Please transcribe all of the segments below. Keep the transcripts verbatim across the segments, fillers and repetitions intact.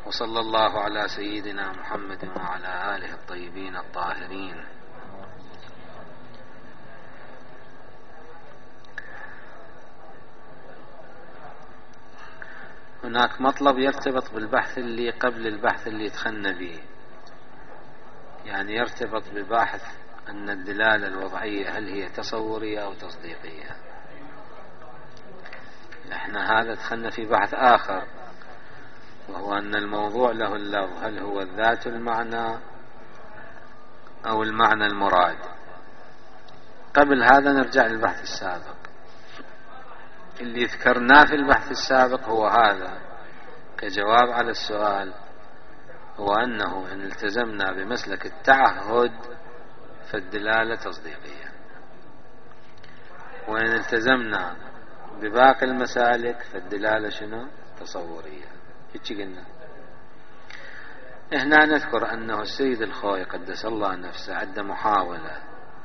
وصلى الله على سيدنا محمد وعلى آله الطيبين الطاهرين. هناك مطلب يرتبط بالبحث اللي قبل البحث اللي دخلنا به، يعني يرتبط بباحث أن الدلالة الوضعية هل هي تصورية أو تصديقية. احنا هذا دخلنا في بحث آخر، وهو أن الموضوع له اللفظ، هل هو الذات المعنى أو المعنى المراد. قبل هذا نرجع للبحث السابق. اللي ذكرناه في البحث السابق هو هذا كجواب على السؤال، هو أنه إن التزمنا بمسلك التعهد فالدلالة تصديقية، وإن التزمنا بباقي المسالك فالدلالة شنو؟ تصورية. هيك قلنا. هنا نذكر أنه السيد الخوي قدس الله نفسه عنده محاولة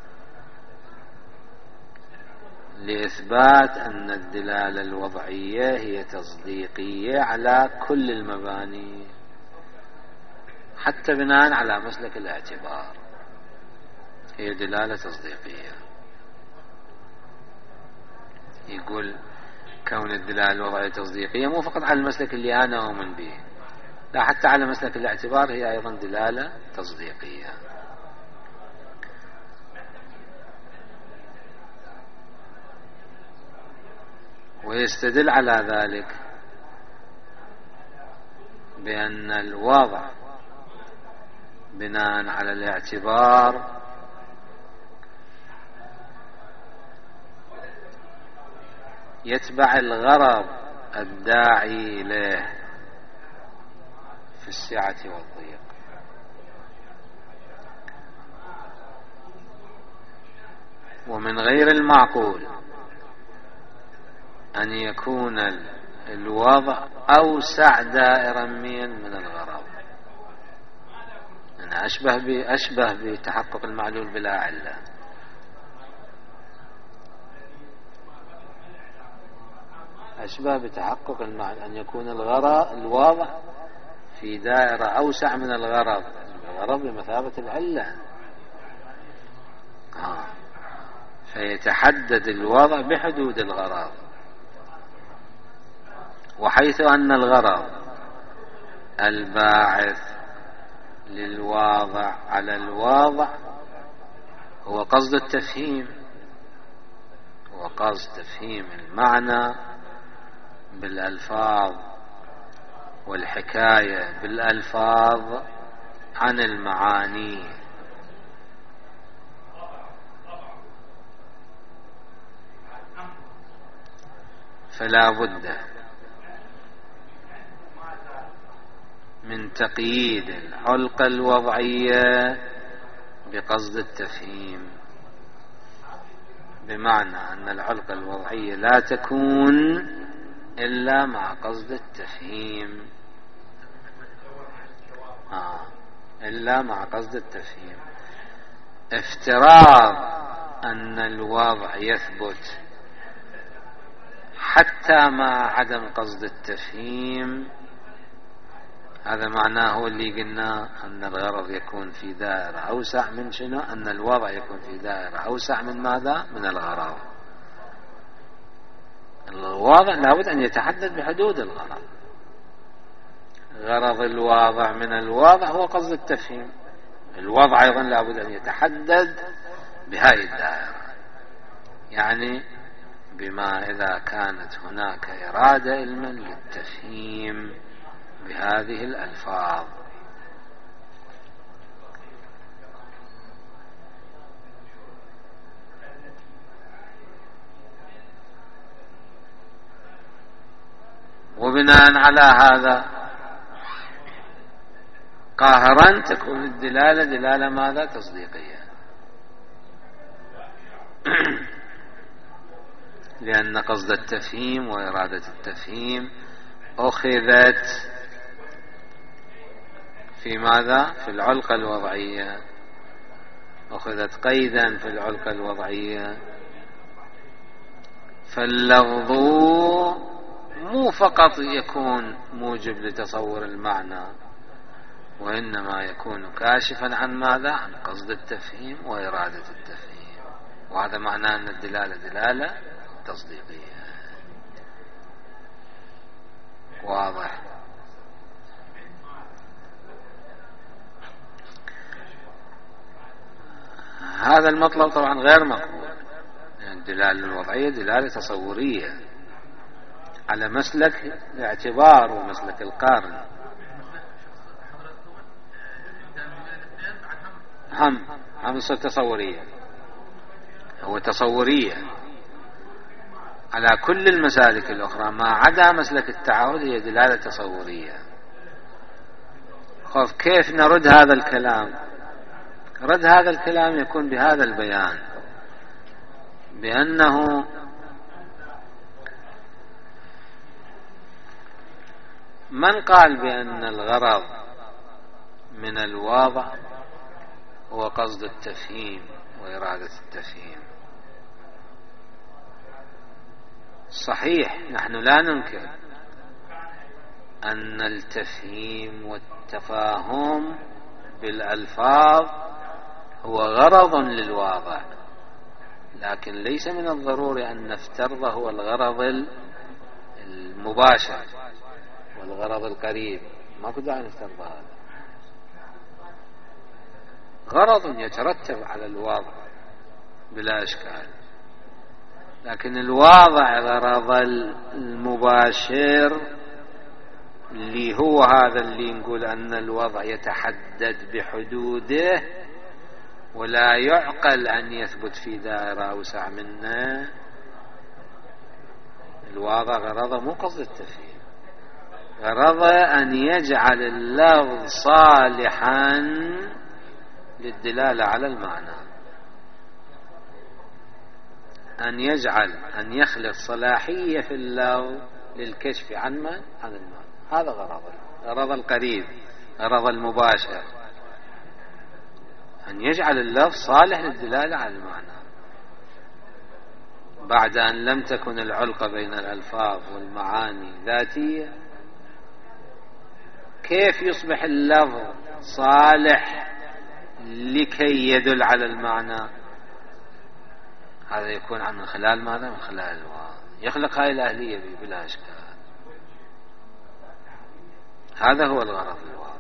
لإثبات أن الدلالة الوضعية هي تصديقية على كل المباني، حتى بناء على مسلك الاعتبار هي دلالة تصديقية. يقول كون الدلالة الوضعية تصديقية مو فقط على المسلك اللي أنا أؤمن به، لا حتى على مسلك الاعتبار هي أيضا دلالة تصديقية. ويستدل على ذلك بأن الوضع بناء على الاعتبار يتبع الغرض الداعي إليه في السعة والضيق. ومن غير المعقول أن يكون الوضع أوسع دائرا من الغرض. أنا أشبه أشبه بتحقق المعلول بلا علة. أشبه بتحقق المعلول أن يكون الغرض الوضع في دائرة أوسع من الغرض. الغرض بمثابة العلة، آه. فيتحدد الوضع بحدود الغرض، وحيث أن الغرض الباعث للواضع على الواضع هو قصد التفهيم، هو قصد تفهيم المعنى بالألفاظ والحكاية بالألفاظ عن المعاني. فلا بد من تقييد العلقة الوضعية بقصد التفهيم، بمعنى أن العلقة الوضعية لا تكون إلا مع قصد التفهيم، آه. إلا مع قصد التفهيم. افتراض أن الوضع يثبت حتى مع عدم قصد التفهيم، هذا معناه اللي قلنا أن الغرض يكون في دائرة أوسع من شنو؟ أن الوضع يكون في دائرة أوسع من ماذا؟ من الغرض. الواضع لابد أن يتحدد بحدود الغرض. غرض الواضع من الواضع هو قصد التفهيم، الوضع أيضا لابد أن يتحدد بهذه الدائرة، يعني بما إذا كانت هناك إرادة علما للتفهيم بهذه الألفاظ. وبناء على هذا قاهرا تكون الدلالة دلالة ماذا؟ تصديقية. لأن قصد التفهيم وإرادة التفهيم أخذت في ماذا؟ في العلقة الوضعية، أخذت قيدا في العلقة الوضعية. فاللفظ مو فقط يكون موجب لتصور المعنى، وإنما يكون كاشفا عن ماذا؟ عن قصد التفهيم وإرادة التفهيم. وهذا معناه أن الدلالة دلالة تصديقية. واضح؟ هذا المطلب طبعا غير مقبول، يعني الدلالة الوضعية دلالة تصورية على مسلك الاعتبار ومسلك القارن. هم هم صار تصورية، هو تصورية على كل المسالك الأخرى ما عدا مسلك التعارض، هي دلالة تصورية. خوف كيف نرد هذا الكلام؟ رد هذا الكلام يكون بهذا البيان، بأنه من قال بأن الغرض من الواضع هو قصد التفهيم وإرادة التفهيم. صحيح نحن لا ننكر أن التفهيم والتفاهم بالألفاظ هو غرض للواضع، لكن ليس من الضروري أن نفترض هو الغرض المباشر والغرض القريب. ما كنا نفترض هذا، غرض يترتب على الواضع بلا إشكال، لكن الواضع غرض المباشر اللي هو هذا اللي نقول أن الوضع يتحدد بحدوده ولا يعقل أن يثبت في دائرة أوسع منه. الواضع غرضه مو قصد التفهيم، غرضه أن يجعل اللفظ صالحا للدلالة على المعنى، أن يجعل أن يخلق صلاحية في اللفظ للكشف عن من؟ عن المعنى. هذا غرضه، غرض القريب، غرض المباشر، أن يجعل اللفظ صالح للدلالة على المعنى. بعد أن لم تكن العلاقة بين الألفاظ والمعاني ذاتية، كيف يصبح اللفظ صالح لكي يدل على المعنى؟ هذا يكون من خلال ماذا؟ من خلال الواضع. يخلق هاي الأهلية بلا إشكال. هذا هو الغرض الواضح،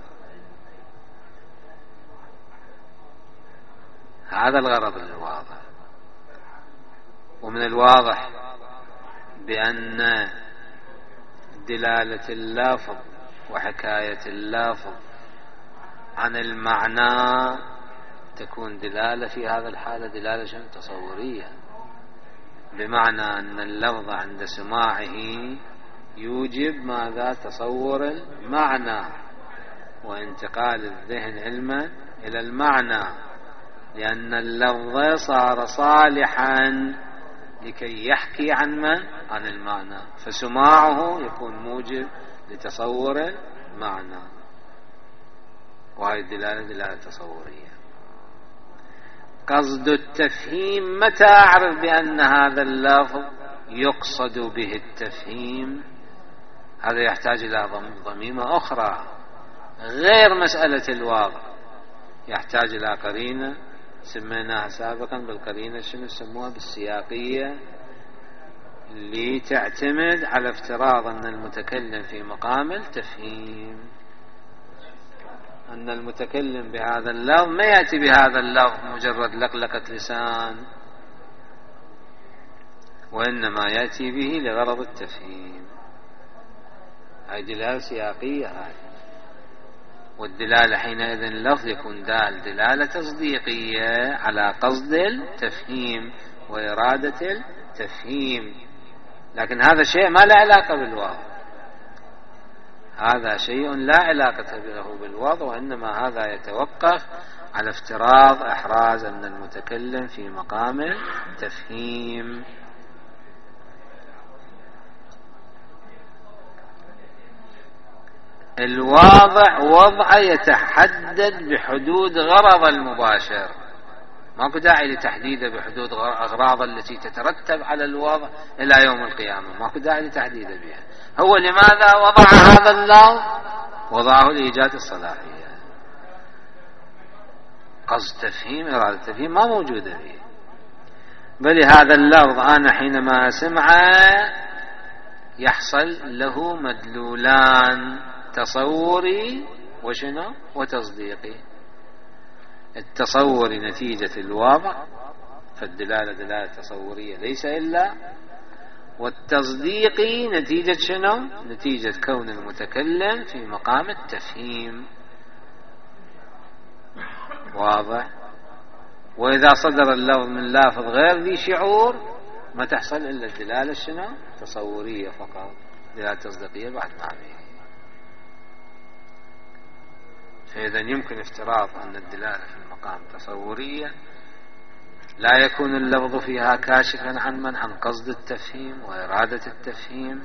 هذا الغرض الواضح. ومن الواضح بأن دلالة اللفظ وحكاية اللفظ عن المعنى تكون دلالة في هذا الحالة دلالة شنو؟ تصورية، بمعنى أن اللفظ عند سماعه يوجب ماذا؟ تصور المعنى وانتقال الذهن علما إلى المعنى، لأن اللفظ صار صالحا لكي يحكي عن من؟ عن المعنى، فسماعه يكون موجب لتصور المعنى. وهذه الدلالة دلالة تصورية. قصد التفهيم، متى أعرف بأن هذا اللفظ يقصد به التفهيم؟ هذا يحتاج إلى ضميمة أخرى غير مسألة الواضع، يحتاج إلى قرينة سميناها سابقا بالقرينة شنو سموها؟ بالسياقية، اللي تعتمد على افتراض أن المتكلم في مقام التفهيم، أن المتكلم بهذا اللفظ ما يأتي بهذا اللفظ مجرد لقلقة لسان، وإنما يأتي به لغرض التفهيم. هذه دلالة سياقية هذه. والدلالة حينئذ اللفظ يكون دال دلالة تصديقية على قصد التفهيم وإرادة التفهيم، لكن هذا شيء ما له علاقة بالواضع، هذا شيء لا علاقة له بالوضع، وإنما هذا يتوقف على افتراض إحراز أن المتكلم في مقام التفهيم. الواضع وضع يتحدد بحدود غرض المباشر، ماكو داعي لتحديده بحدود أغراض التي تترتب على الوضع إلى يوم القيامة، ماكو داعي لتحديده بها. هو لماذا وضع هذا اللفظ؟ وضعه لإيجاد الصلاحية. قصد تفهيم إرادة تفهيم ما موجودة فيه، بل هذا اللفظ أنا حينما أسمعه يحصل له مدلولان، تصوري وشنو وتصديقي. التصوري نتيجة الواضع، فالدلالة دلالة تصورية ليس إلا، والتصديقي نتيجة شنو؟ نتيجة كون المتكلم في مقام التفهيم. واضح؟ وإذا صدر اللفظ من لافظ غير ذي شعور ما تحصل إلا الدلالة شنو؟ تصورية فقط، دلالة تصديقية بعد ما عليه. فإذا يمكن افتراض أن الدلالة في المقام تصورية، لا يكون اللفظ فيها كاشفا عن من عن قصد التفهيم وإرادة التفهيم،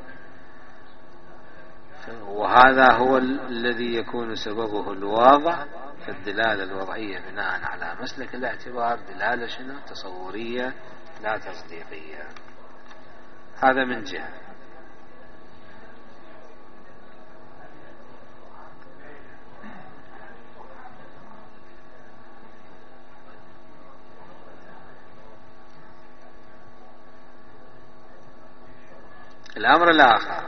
وهذا هو الذي يكون سببه الواضع. فالدلالة الوضعية بناء على مسلك الاعتبار دلالة شنو؟ تصورية لا تصديقية. هذا من جهة. الأمر الآخر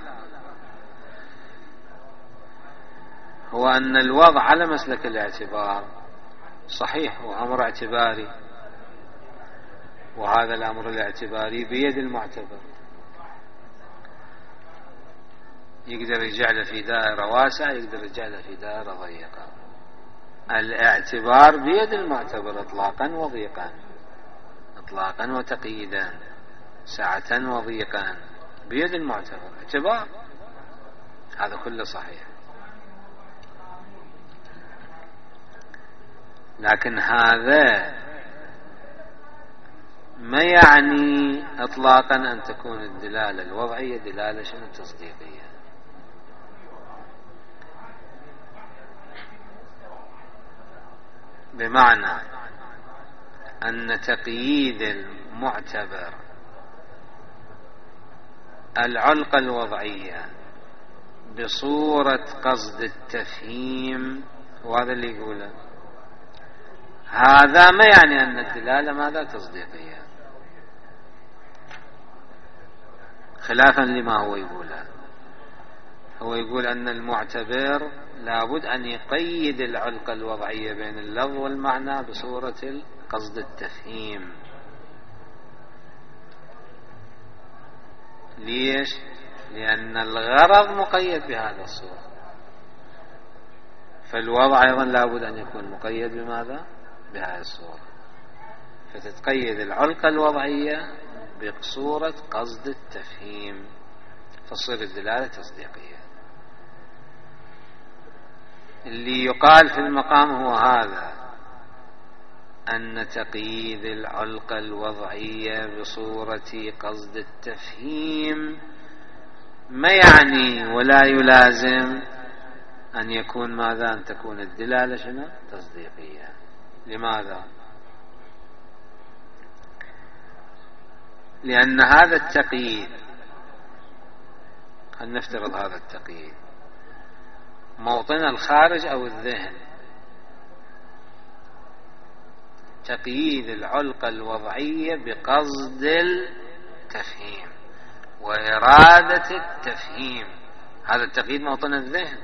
هو أن الوضع على مسلك الاعتبار صحيح هو أمر اعتباري، وهذا الأمر الاعتباري بيد المعتبر، يقدر يجعله في دائرة واسعة، يقدر يجعله في دائرة ضيقة. الاعتبار بيد المعتبر إطلاقا وضيقا، إطلاقا وتقييدا، سعة وضيقا، بيد المعتبر اعتبار. هذا كله صحيح، لكن هذا ما يعني اطلاقا ان تكون الدلالة الوضعية دلالة شنو؟ تصديقية. بمعنى ان تقييد المعتبر العلقة الوضعية بصورة قصد التفهيم، وهذا اللي يقوله، هذا ما يعني أن الدلالة ماذا؟ تصديقية، خلافا لما هو يقوله. هو يقول أن المعتبر لابد أن يقيد العلقة الوضعية بين اللفظ والمعنى بصورة قصد التفهيم. ليش؟ لأن الغرض مقيد بهذا الصورة، فالوضع أيضا لابد أن يكون مقيد بماذا؟ بهذه الصورة، فتتقيد العلقة الوضعية بصورة قصد التفهيم، فتصير الدلالة تصديقية. اللي يقال في المقام هو هذا، أن تقييد العلقة الوضعية بصورة قصد التفهيم ما يعني ولا يلازم أن يكون ماذا؟ أن تكون الدلالة شنو؟ تصديقية. لماذا؟ لأن هذا التقييد، خلينا نفترض هذا التقييد موطن الخارج أو الذهن، تقييد العلقة الوضعية بقصد التفهيم وإرادة التفهيم، هذا التقييد موطن الذهن،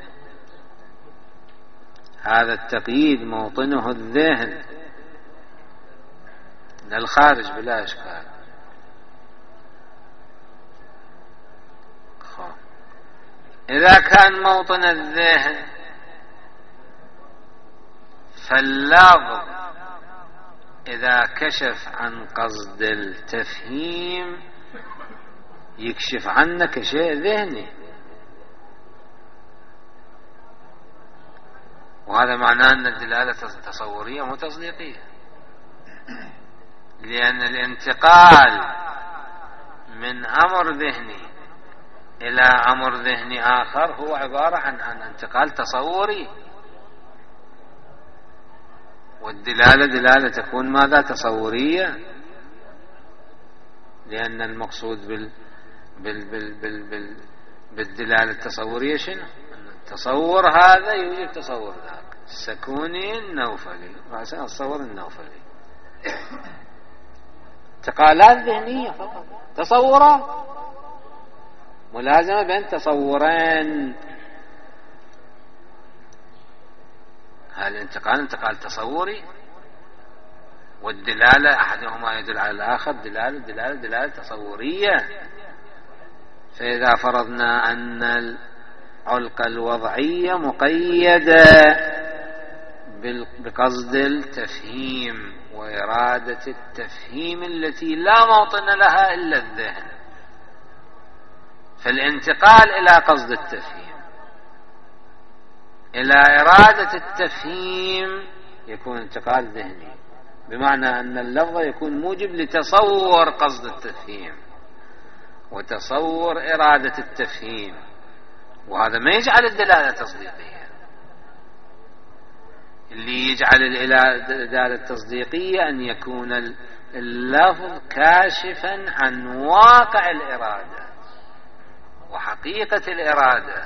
هذا التقييد موطنه الذهن للخارج بلا إشكال. إذا كان موطن الذهن فاللفظ إذا كشف عن قصد التفهيم يكشف عنه كشيء ذهني، وهذا معناه أن الدلالة تصورية مو تصديقية، لأن الانتقال من أمر ذهني إلى أمر ذهني آخر هو عبارة عن, عن انتقال تصوري. والدلالة دلالة تكون ماذا؟ تصورية، لأن المقصود بال بال بال بال بال بالدلالة التصورية شنو؟ التصور هذا يوجب تصور ذاك. السكوني النوفلي رأسا التصور النوفلي انتقالات ذهنية فقط، تصورات ملازمة بين تصورين. هذا الانتقال انتقال تصوري، والدلالة أحدهما يدل على الآخر دلالة دلالة دلالة تصورية. فإذا فرضنا أن العلقة الوضعية مقيدة بقصد التفهيم وإرادة التفهيم التي لا موطن لها إلا الذهن، فالانتقال إلى قصد التفهيم إلى إرادة التفهيم يكون انتقال ذهني، بمعنى أن اللفظ يكون موجب لتصور قصد التفهيم وتصور إرادة التفهيم، وهذا ما يجعل الدلالة تصديقية. اللي يجعل الدلالة التصديقية أن يكون اللفظ كاشفا عن واقع الإرادة وحقيقة الإرادة،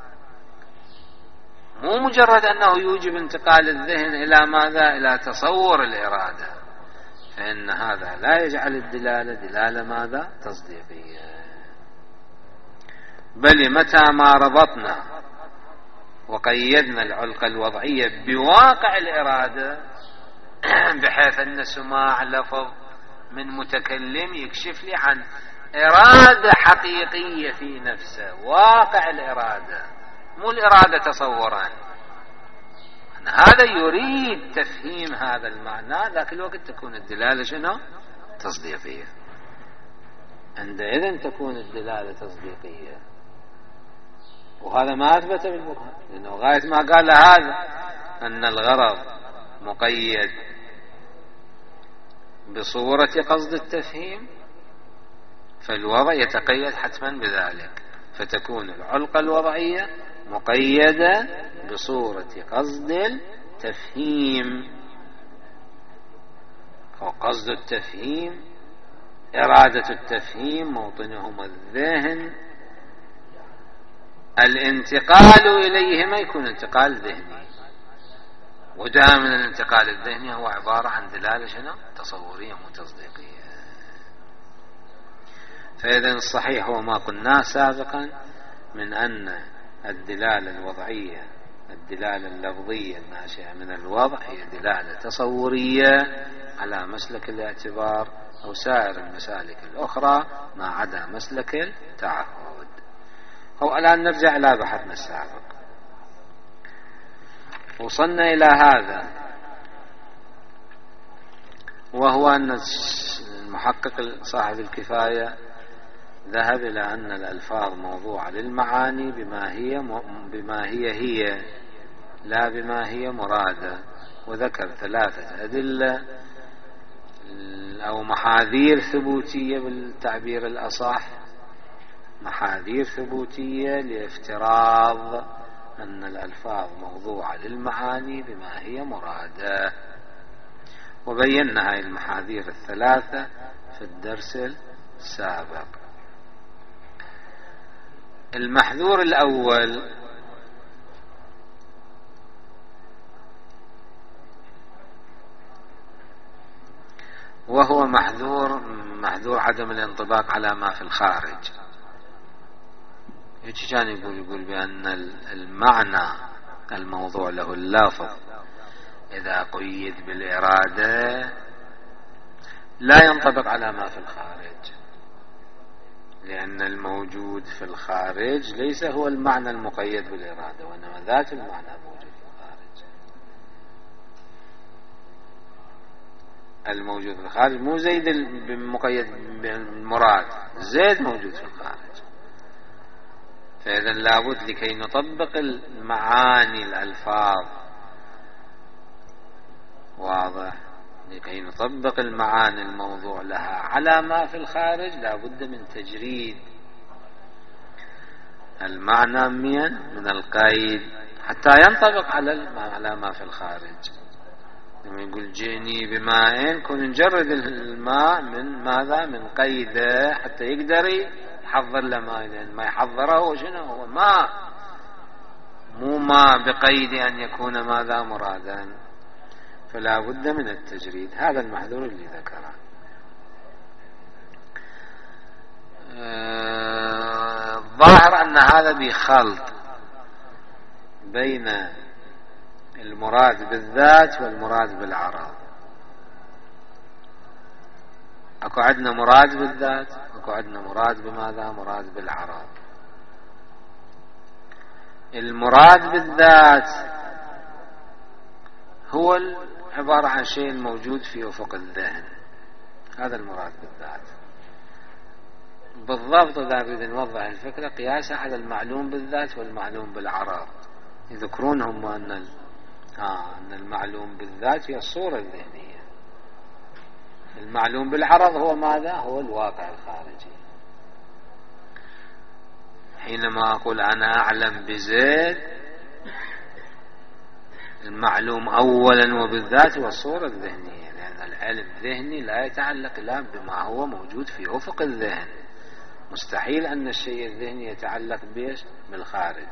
مو مجرد أنه يوجب انتقال الذهن إلى ماذا؟ إلى تصور الإرادة، فإن هذا لا يجعل الدلالة دلالة ماذا؟ تصديقية. بل متى ما ربطنا وقيدنا العلقة الوضعية بواقع الإرادة بحيث أن سماع لفظ من متكلم يكشف لي عن إرادة حقيقية في نفسه، واقع الإرادة مو الإرادة تصوران، هذا يريد تفهيم هذا المعنى، ذاك الوقت تكون الدلالة شنو؟ تصديقية. عندئذ تكون الدلالة تصديقية، وهذا ما أثبت بالبرهان، لأنه غاية ما قال هذا أن الغرض مقيد بصورة قصد التفهيم، فالوضع يتقيد حتما بذلك، فتكون العلقة الوضعية مقيدة بصورة قصد التفهيم، وقصد التفهيم إرادة التفهيم موطنهما الذهن، الانتقال إليهما يكون انتقال ذهني، ودائما الانتقال الذهني هو عبارة عن دلالة شنو؟ تصورية مو تصديقية. فإذا الصحيح هو ما قلناه سابقا من أن الدلالة الوضعية الدلالة اللفظية الناشئة من الوضع هي دلالة تصورية على مسلك الاعتبار أو سائر المسالك الأخرى ما عدا مسلك التعهد. أو الآن نرجع إلى بحثنا السابق، وصلنا إلى هذا، وهو أن المحقق صاحب الكفاية ذهب إلى أن الألفاظ موضوعة للمعاني بما هي بما هي هي لا بما هي مرادة، وذكر ثلاثة أدلة أو محاذير ثبوتية بالتعبير الأصح، محاذير ثبوتية لافتراض أن الألفاظ موضوعة للمعاني بما هي مرادة، وبينا هذه المحاذير الثلاثة في الدرس السابق. المحذور الأول وهو محذور محذور عدم الانطباق على ما في الخارج. ايش كان يقول؟ يقول بأن المعنى الموضوع له اللافظ إذا قيد بالإرادة لا ينطبق على ما في الخارج، لأن الموجود في الخارج ليس هو المعنى المقيد بالإرادة، وإنما ذات المعنى موجود في الخارج. الموجود في الخارج مو زيد المقيد بالمراد، زيد موجود في الخارج. فإذا لابد لكي نطبق المعاني الألفاظ، واضح، لكي نطبق المعاني الموضوع لها على ما في الخارج لابد من تجريد المعنى من من القيد حتى ينطبق على على ما في الخارج. لما يقول جئني بماء كن نجرد الماء من ماذا؟ من قيده حتى يقدر يحضر له ماء، لأن ما يحضره هو شنو؟ هو ماء، مو ماء بقيد أن يكون ماذا؟ مرادا. فلا بد من التجريد. هذا المحذور اللي ذكره. الظاهر أن هذا بخلط بين المراد بالذات والمراد بالعرض. اكو عندنا مراد بالذات، اكو عندنا مراد بماذا؟ مراد بالعرض. المراد بالذات هو عبارة عن شيء موجود في أفق الذهن، هذا المراد بالذات. بالضبط إذا نريد نوضح الفكرة قياسا على المعلوم بالذات والمعلوم بالعرض، يذكرونهم أن آه أن المعلوم بالذات هي الصورة الذهنية، المعلوم بالعرض هو ماذا؟ هو الواقع الخارجي. حينما أقول أنا أعلم بزيد، المعلوم أولا وبالذات هو الصورة الذهنية، لأن العلم الذهني لا يتعلق إلا بما هو موجود في أفق الذهن. مستحيل أن الشيء الذهني يتعلق بيش؟ بالخارج.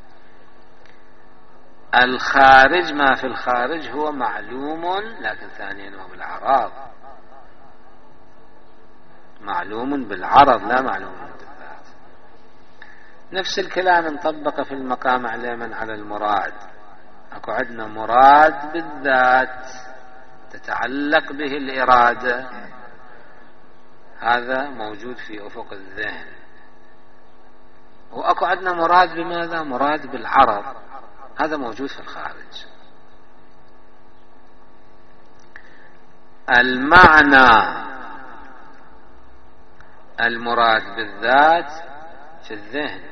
الخارج، ما في الخارج هو معلوم، لكن ثانيا هو بالعرض، معلوم بالعرض لا معلوم بالذات. نفس الكلام نطبق في المقام علما على المراد. اكو عندنا مراد بالذات تتعلق به الإرادة، هذا موجود في أفق الذهن. واكو عندنا مراد بماذا؟ مراد بالعرض، هذا موجود في الخارج. المعنى المراد بالذات في الذهن،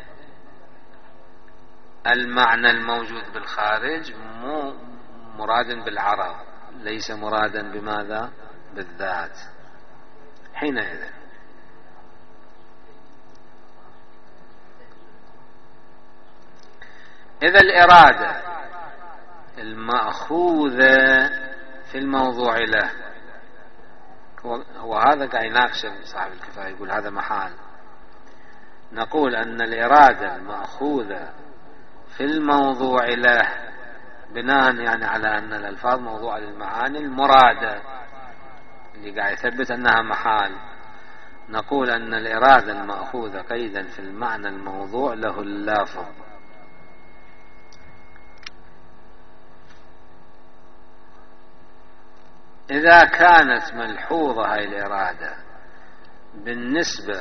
المعنى الموجود بالخارج مو مراد بالعرض، ليس مرادا بماذا؟ بالذات. حينئذ إذا الإرادة المأخوذة في الموضوع له، هو هذا قاعد يناقش صاحب الكفاية، يقول هذا محال. نقول أن الإرادة المأخوذة في الموضوع له بناء يعني على أن الألفاظ موضوع للمعاني المرادة اللي قاعد يثبت أنها محال، نقول أن الإرادة المأخوذة قيدا في المعنى الموضوع له اللافظ. إذا كانت ملحوظة هاي الإرادة بالنسبة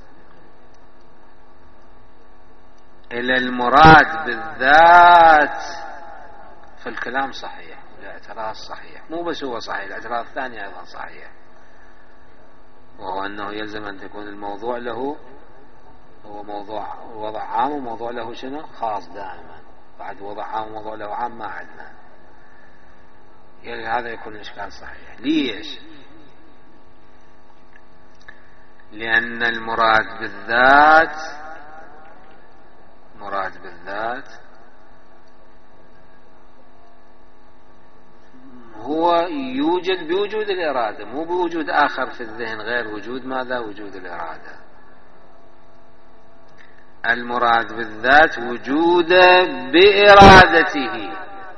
إلى المراد بالذات فالكلام صحيح، الاعتراض صحيح، مو بس هو صحيح، الاعتراض الثاني أيضا صحيح، وهو أنه يلزم أن تكون الموضوع له هو موضوع وضع عام وموضوع له شنو؟ خاص دائما. بعد وضع عام وموضوع له عام ما عندنا، يعني هذا يكون الإشكال صحيح. ليش؟ لأن المراد بالذات مراد بالذات هو يوجد بوجود الإرادة، مو بوجود آخر في الذهن غير وجود ماذا؟ وجود الإرادة. المراد بالذات وجود بإرادته،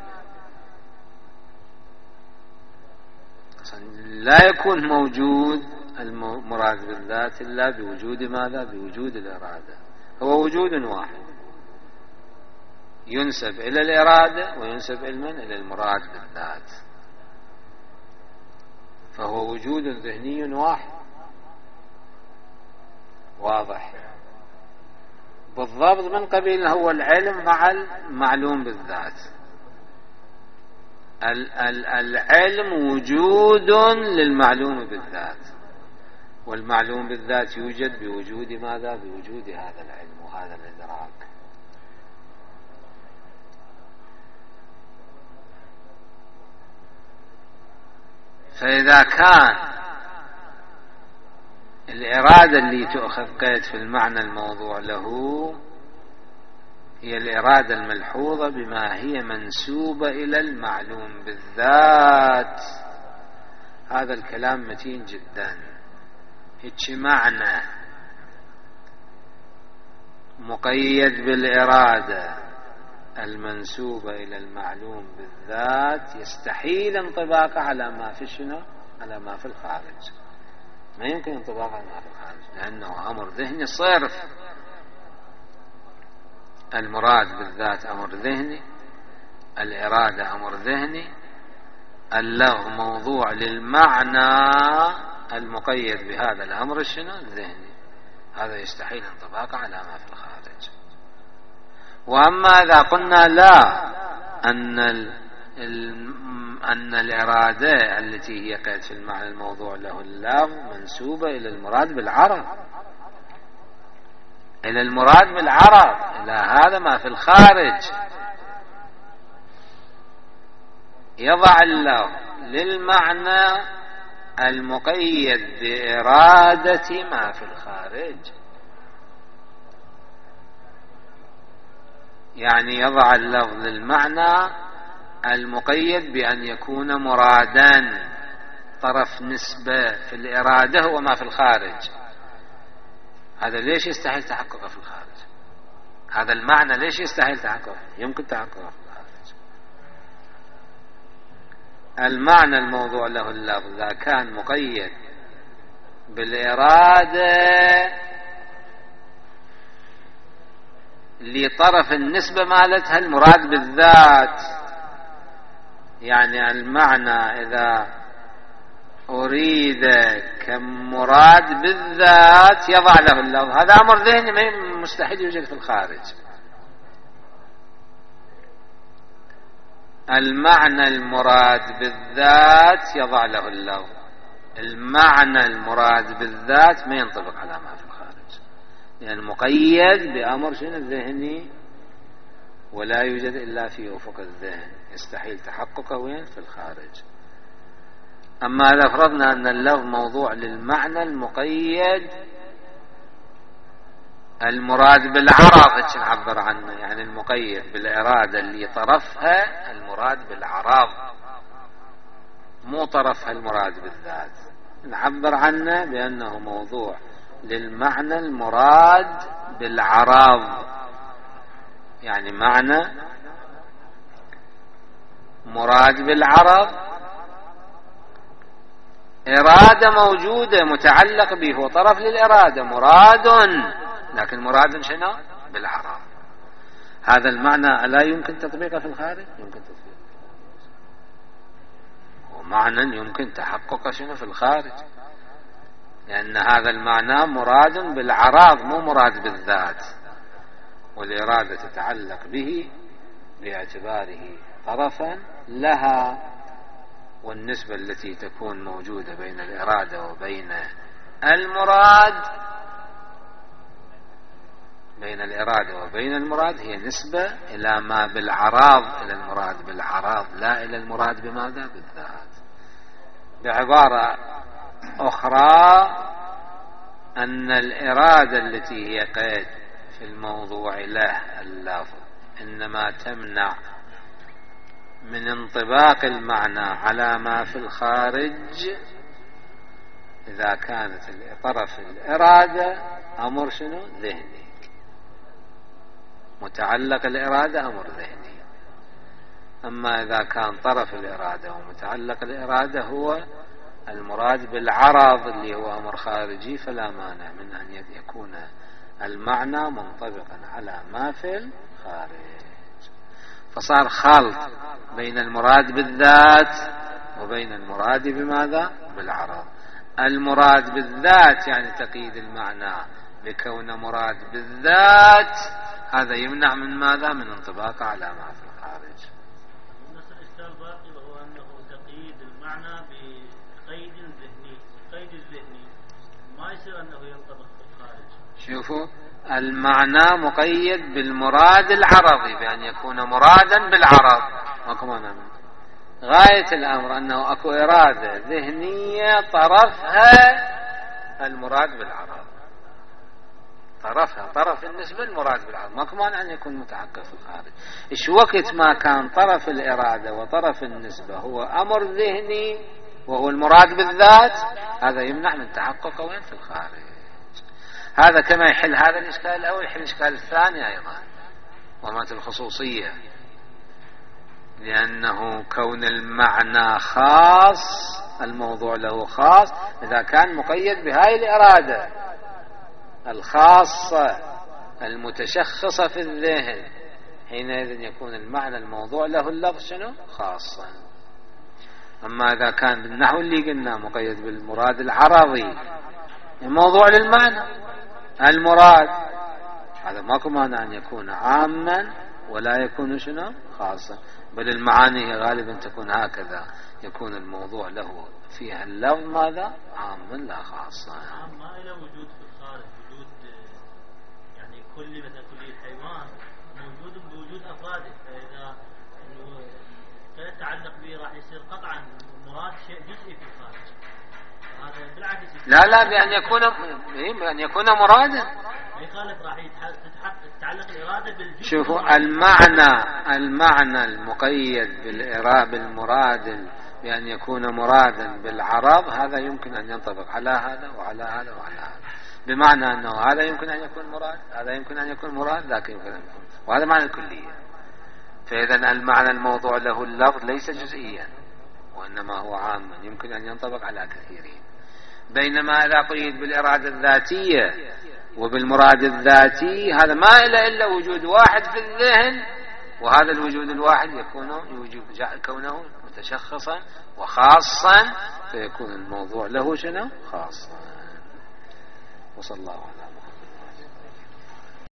لا يكون موجود المراد بالذات إلا بوجود ماذا؟ بوجود الإرادة. هو وجود واحد ينسب إلى الإرادة وينسب إلى من؟ إلى المراد بالذات. فهو وجود ذهني واحد واضح بالضبط، من قبيل هو العلم مع المعلوم بالذات. العلم وجود للمعلوم بالذات، والمعلوم بالذات يوجد بوجود ماذا؟ بوجود هذا العلم وهذا الإدراك. فإذا كان الإرادة اللي تؤخذ قيد في المعنى الموضوع له هي الإرادة الملحوظة بما هي منسوبة إلى المعلوم بالذات. هذا الكلام متين جدا. هيك معنى مقيد بالإرادة المنسوبة إلى المعلوم بالذات يستحيل انطباقه على ما في شنو؟ على ما في الخارج. ما يمكن انطباقه على ما في الخارج، لأنه أمر ذهني صرف. المراد بالذات أمر ذهني، الإرادة أمر ذهني، اللغو موضوع للمعنى المقيد بهذا الأمر الشنو؟ الذهني. هذا يستحيل انطباقه على ما في الخارج. وأما إذا قلنا لا، أن ال ال أن الإرادة التي هي قيد في المعنى الموضوع له اللغو منسوبة إلى المراد بالعرض، إلى المراد بالعرض، إلى هذا ما في الخارج، يضع اللغو للمعنى المقيد بإرادة ما في الخارج. يعني يضع اللفظ للمعنى المقيد بأن يكون مرادا، طرف نسبة في الإرادة هو ما في الخارج. هذا ليش يستحيل تحققه في الخارج؟ هذا المعنى ليش يستحيل تحققه؟ يمكن تحققه في الخارج. المعنى الموضوع له اللفظ إذا كان مقيد بالإرادة لطرف النسبة مالتها المراد بالذات، يعني المعنى إذا أريد كمراد بالذات يضع له اللفظ، هذا أمر ذهني مستحيل يوجد في الخارج. المعنى المراد بالذات يضع له اللفظ، المعنى المراد بالذات ما ينطبق على ما في الخارج، يعني مقيد بأمر شنو؟ الذهني، ولا يوجد إلا في أفق الذهن، يستحيل تحققه وين؟ في الخارج. أما إذا فرضنا أن اللفظ موضوع للمعنى المقيد المراد بالعرض، هيك نعبر عنه، يعني المقيد بالإرادة اللي طرفها المراد بالعرض، مو طرفها المراد بالذات، نعبر عنه بأنه موضوع للمعنى المراد بالعرض، يعني معنى مراد بالعرض، إرادة موجودة متعلق به، هو طرف للإرادة مراد، لكن مراد شنو؟ بالعرض. هذا المعنى لا يمكن تطبيقه في الخارج؟ يمكن تطبيقه. هو معنى يمكن تحققه شنو؟ في الخارج، لأن هذا المعنى مراد بالعرض مو مراد بالذات، والإرادة تتعلق به باعتباره طرفا لها، والنسبة التي تكون موجودة بين الإرادة وبين المراد بين الإرادة وبين المراد هي نسبة إلى ما بالعراض، إلى المراد بالعراض، لا إلى المراد بماذا؟ بالذات. بعبارة أخرى، أن الإرادة التي هي قيد في الموضوع له اللفظ إنما تمنع من انطباق المعنى على ما في الخارج إذا كانت طرف الإرادة أمر شنو؟ ذهني، متعلق الإرادة أمر ذهني. أما إذا كان طرف الإرادة ومتعلق الإرادة هو المراد بالعرض اللي هو أمر خارجي، فلا مانع من أن يكون المعنى منطبقا على ما في الخارج. فصار خلط بين المراد بالذات وبين المراد بماذا؟ بالعرض. المراد بالذات يعني تقييد المعنى بكون مراد بالذات، هذا يمنع من ماذا؟ من انطباقه على ما في الخارج. نفس الإشكال باقي، وهو أنه تقييد المعنى بقيد ذهني، القيد الذهني ما يصير أنه ينطبق في الخارج. شوفوا، المعنى مقيد بالمراد العرضي بأن يكون مرادا بالعرض، ماكو مانع. غاية الأمر أنه أكو إرادة ذهنية طرفها المراد بالعرض، طرفها طرف النسبة المراد بالعرض، ماكو مانع أن يكون متحقق في الخارج. إيش وقت ما كان طرف الإرادة وطرف النسبة هو أمر ذهني وهو المراد بالذات، هذا يمنع من تحققه وين في الخارج. هذا كما يحل هذا الإشكال الأول يحل الإشكال الثاني أيضا، ومات الخصوصية، لأنه كون المعنى خاص الموضوع له خاص إذا كان مقيد بهاي الإرادة الخاصة المتشخصة في الذهن، حينئذ يكون المعنى الموضوع له اللفظ شنو خاصا. أما إذا كان بالنحو اللي قلنا مقيد بالمراد العرضي الموضوع للمعنى المراد، هذا ماكو مانع أن يكون عاما ولا يكون شنو خاصا، بل المعاني غالبا تكون هكذا، يكون الموضوع له فيها اللفظ ماذا عاما لا خاصا. ما إلى وجود في الخارج، وجود يعني كل مثل كل الحيوان موجود بوجود أفراده، فإذا يتعلق به راح يصير قطعا مراد شيء جزئي في الخارج. هذا بالعكس لا لا بأن يكون بأن يكون مرادا. يخالف راح تتعلق الإرادة بالجزء. شوفوا المعنى المعنى المقيد بالإرادة بالمراد بأن يكون مرادا بالعرض، هذا يمكن أن ينطبق على هذا وعلى هذا وعلى هذا، بمعنى أنه هذا يمكن أن يكون مراد، هذا يمكن أن يكون مراد، ذاك يمكن أن يكون، وهذا معنى الكلية. فإذا المعنى الموضوع له اللفظ ليس جزئيا وإنما هو عاما يمكن أن ينطبق على كثيرين. بينما إذا قيد بالإرادة الذاتية وبالمراد الذاتي هذا ما إلا إلا وجود واحد في الذهن، وهذا الوجود الواحد يكون يوجب كونه متشخصا وخاصا، فيكون الموضوع له شنو خاصا. وصلى الله على